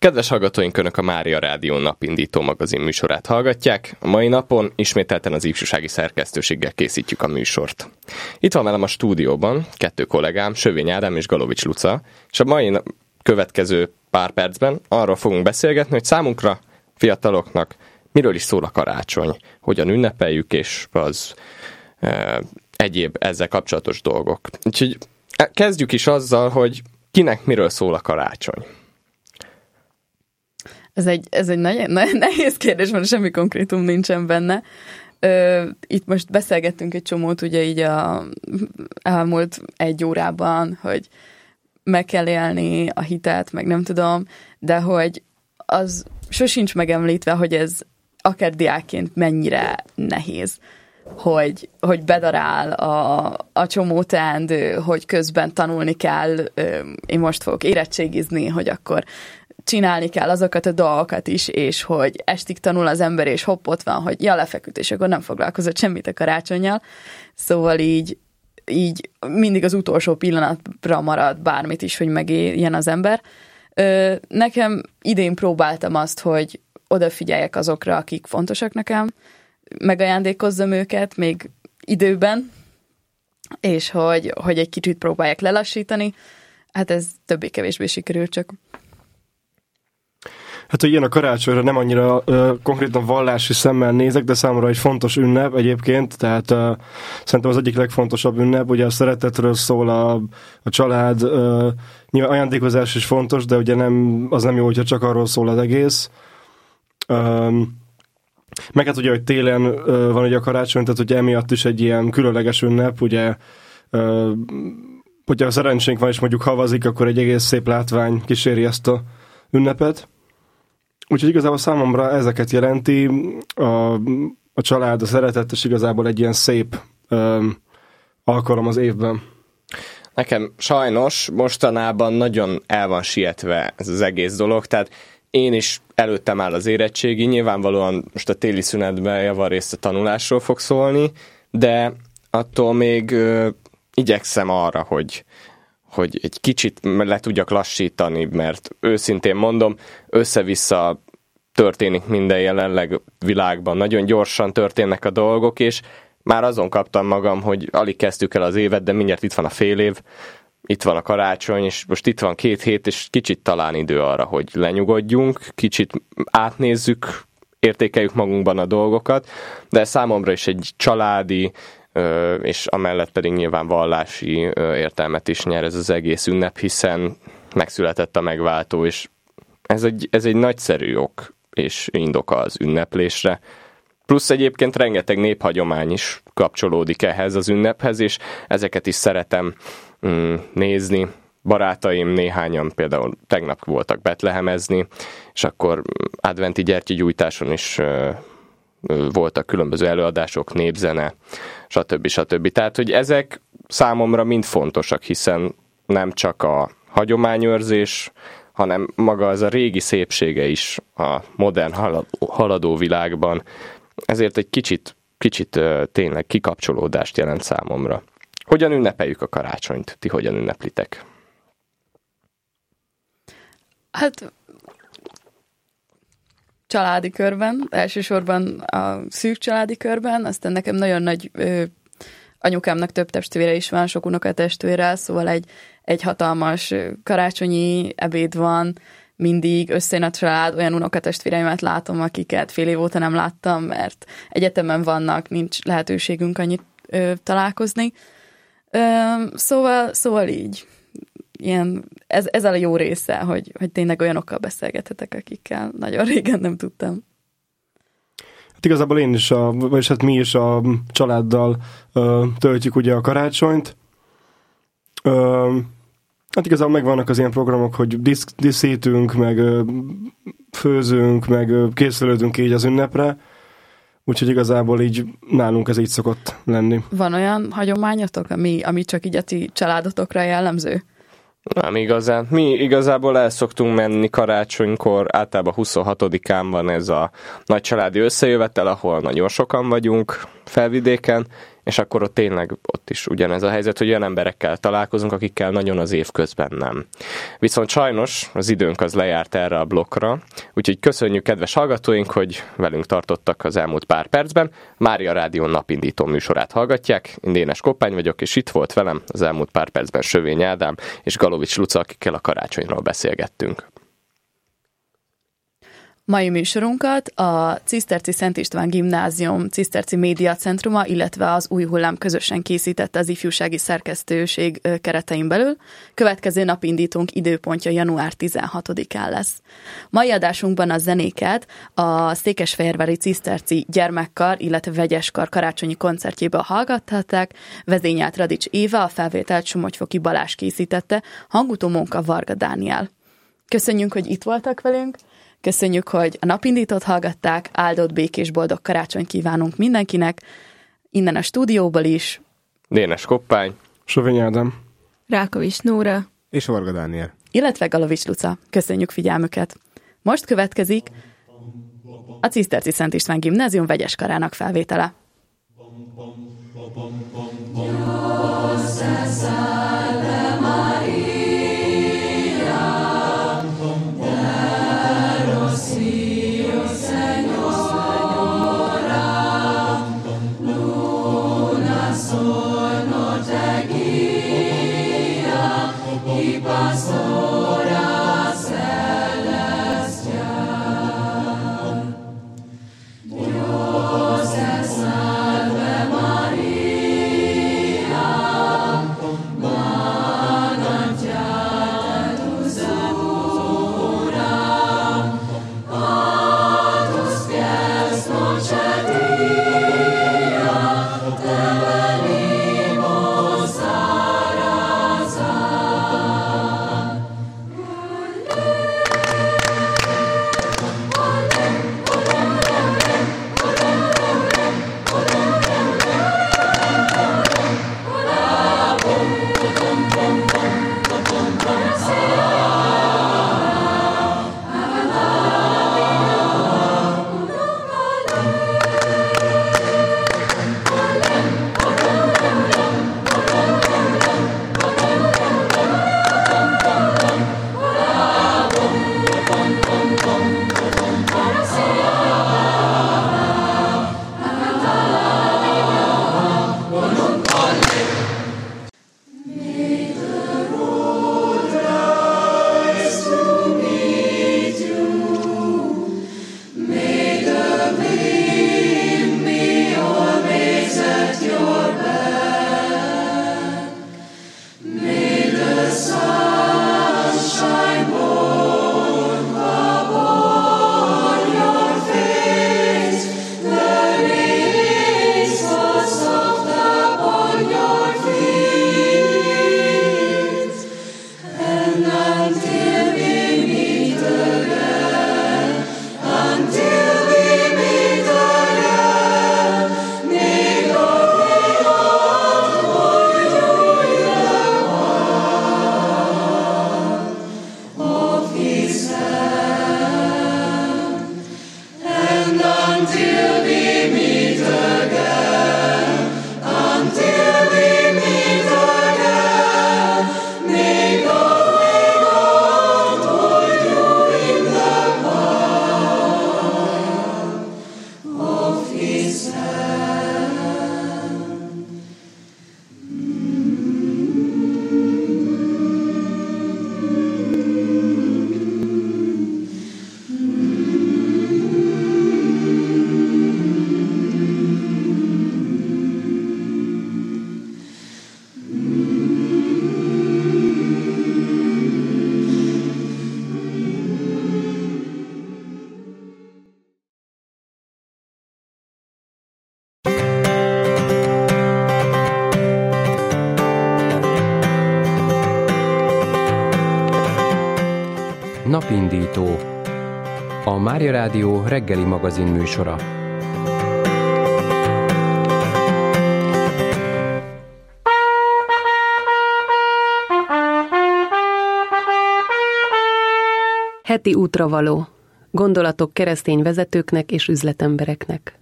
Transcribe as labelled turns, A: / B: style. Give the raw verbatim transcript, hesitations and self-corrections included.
A: Kedves hallgatóink, Önök a Mária Rádió napindító magazin műsorát hallgatják. A mai napon ismételten az ifjúsági szerkesztőséggel készítjük a műsort. Itt van velem a stúdióban kettő kollégám, Sövény Ádám és Galovics Luca, és a mai következő pár percben arról fogunk beszélgetni, hogy számunkra, fiataloknak, miről is szól a karácsony, hogyan ünnepeljük, és az e, egyéb ezzel kapcsolatos dolgok. Úgyhogy kezdjük is azzal, hogy kinek miről szól a karácsony.
B: Ez egy, ez egy nagyon, nagyon nehéz kérdés, mert semmi konkrétum nincsen benne. Ö, itt most beszélgettünk egy csomót, ugye így a elmúlt egy órában, hogy meg kell élni a hitet, meg nem tudom, de hogy az sosincs megemlítve, hogy ez akár diákként mennyire nehéz, hogy, hogy bedarál a, a csomó teendő, hogy közben tanulni kell, én most fogok érettségizni, hogy akkor csinálni kell azokat a dolgokat is, és hogy estig tanul az ember, és hopp, ott van, hogy ja, lefeküdt, és akkor nem foglalkozott semmit a karácsonnyal. Szóval így, így mindig az utolsó pillanatra marad bármit is, hogy megéljen az ember. Ö, nekem idén próbáltam azt, hogy odafigyeljek azokra, akik fontosak nekem, megajándékozzam őket még időben, és hogy, hogy egy kicsit próbálják lelassítani. Hát ez többé-kevésbé sikerült csak.
C: Hát, hogy ilyen a karácsonyra nem annyira ö, konkrétan vallási szemmel nézek, de számomra egy fontos ünnep egyébként, tehát ö, szerintem az egyik legfontosabb ünnep, ugye a szeretetről szól a, a család, ö, nyilván ajándékozás is fontos, de ugye nem, az nem jó, hogyha csak arról szól az egész. Ö, meg hát ugye, hogy télen ö, van ugye a karácsony, tehát ugye emiatt is egy ilyen különleges ünnep, ugye ö, hogyha a szerencsénk van és mondjuk havazik, akkor egy egész szép látvány kíséri ezt a ünnepet. Úgyhogy igazából számomra ezeket jelenti a, a család, a szeretet, és igazából egy ilyen szép ö, alkalom az évben.
A: Nekem sajnos mostanában nagyon el van sietve ez az egész dolog, tehát én is előttem áll az érettségi, nyilvánvalóan most a téli szünetben javarészt a tanulásról fog szólni, de attól még ö, igyekszem arra, hogy hogy egy kicsit le tudjak lassítani, mert őszintén mondom, össze-vissza történik minden jelenleg világban. Nagyon gyorsan történnek a dolgok, és már azon kaptam magam, hogy alig kezdtük el az évet, de mindjárt itt van a fél év, itt van a karácsony, és most itt van két hét, és kicsit talán idő arra, hogy lenyugodjunk, kicsit átnézzük, értékeljük magunkban a dolgokat, de számomra is egy családi, és amellett pedig nyilván vallási értelmet is nyer ez az egész ünnep, hiszen megszületett a megváltó, és ez egy, ez egy nagyszerű ok és indoka az ünneplésre. Plusz egyébként rengeteg néphagyomány is kapcsolódik ehhez az ünnephez, és ezeket is szeretem mm, nézni. Barátaim néhányan például tegnap voltak betlehemezni, és akkor adventi gyertyagyújtáson is voltak különböző előadások, népzene, stb. stb. Tehát, hogy ezek számomra mind fontosak, hiszen nem csak a hagyományőrzés, hanem maga az a régi szépsége is a modern haladó világban. Ezért egy kicsit, kicsit tényleg kikapcsolódást jelent számomra. Hogyan ünnepeljük a karácsonyt? Ti hogyan ünneplitek?
B: Hát családi körben, elsősorban a szűk családi körben, aztán nekem nagyon nagy ö, anyukámnak több testvére is van, sok unokatestvérrel, szóval egy, egy hatalmas karácsonyi ebéd van, mindig összejön a család, olyan unokatestvéreimet látom, akiket fél év óta nem láttam, mert egyetemen vannak, nincs lehetőségünk annyit ö, találkozni. Ö, szóval, szóval így. Ilyen, ez, ez a jó része, hogy, hogy tényleg olyanokkal beszélgethetek, akikkel nagyon régen nem tudtam.
C: Hát igazából én is, a, vagyis hát mi is a családdal ö, töltjük ugye a karácsonyt. Ö, hát igazából megvannak az ilyen programok, hogy disz, díszítünk, meg ö, főzünk, meg ö, készülődünk így az ünnepre. Úgyhogy igazából így nálunk ez így szokott lenni.
B: Van olyan hagyományotok, ami, ami csak így a ti családotokra jellemző?
A: Nem igazán. Mi igazából el szoktunk menni karácsonykor, általában huszonhatodikán van ez a nagy családi összejövetel, ahol nagyon sokan vagyunk felvidéken, és akkor ott tényleg ott is ugyanez a helyzet, hogy olyan emberekkel találkozunk, akikkel nagyon az év közben nem. Viszont sajnos az időnk az lejárt erre a blokkra, úgyhogy köszönjük kedves hallgatóink, hogy velünk tartottak az elmúlt pár percben. Mária Rádió napindító műsorát hallgatják, én Dénes Koppány vagyok, és itt volt velem az elmúlt pár percben Sövény Ádám és Galovics Luca, akikkel a karácsonyról beszélgettünk.
B: Mai műsorunkat a Ciszterci Szent István Gimnázium Ciszterci Média Centruma, illetve az Új Hullám közösen készítette az ifjúsági szerkesztőség keretein belül. Következő napindítónk időpontja január tizenhatodikán lesz. Mai adásunkban a zenéket a Székesfehérvári Ciszterci Gyermekkar, illetve Vegyeskar karácsonyi koncertjéből hallgathatták. Vezényelt Radics Éva, a felvételt Somogyfoki Balázs készítette, hangutó munka Varga Dániel. Köszönjük, hogy itt voltak velünk. Köszönjük, hogy a napindítót hallgatták, áldott, békés, boldog karácsonyt kívánunk mindenkinek, innen a stúdióból is.
A: Dénes Koppány,
C: Sövény Ádám,
D: Rákovics Nóra
E: és Varga Dániel,
B: illetve Galovics Luca. Köszönjük figyelmüket! Most következik a Ciszterci Szent István Gimnázium Vegyeskarának felvétele.
F: Napindító, a Mária Rádió reggeli magazin műsora.
G: Heti útravaló. Gondolatok keresztény vezetőknek és üzletembereknek.